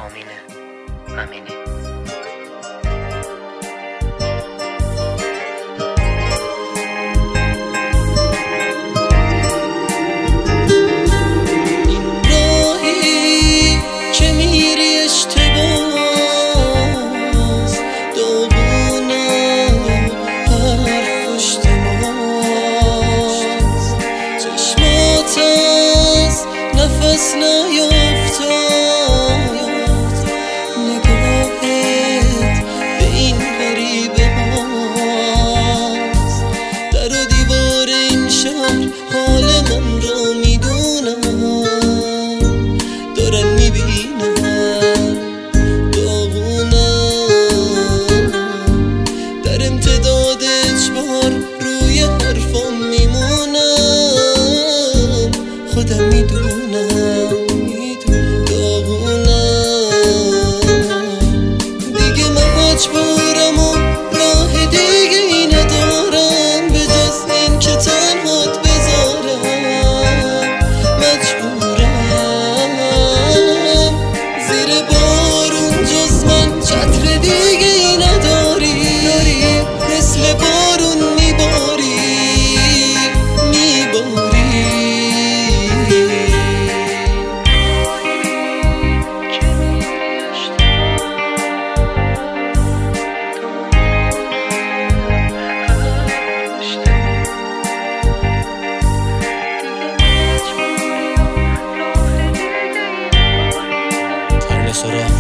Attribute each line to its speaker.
Speaker 1: رامین امینی.
Speaker 2: نفس نیافتاد نگاهت به این غریبه هاست. در و دیوار این شهر حال من را میدونم، دارن میبینم داغونم. در امتداد اجبار روی حرفام میمونم، خودم میدونم دیگه مجبورم و راه دیگه ای ندارم به جز این که تنهات بذارم. مجبورم زیر بارون جز من چتر دیگه ای نداری، مثل بارون میباری.
Speaker 1: سرا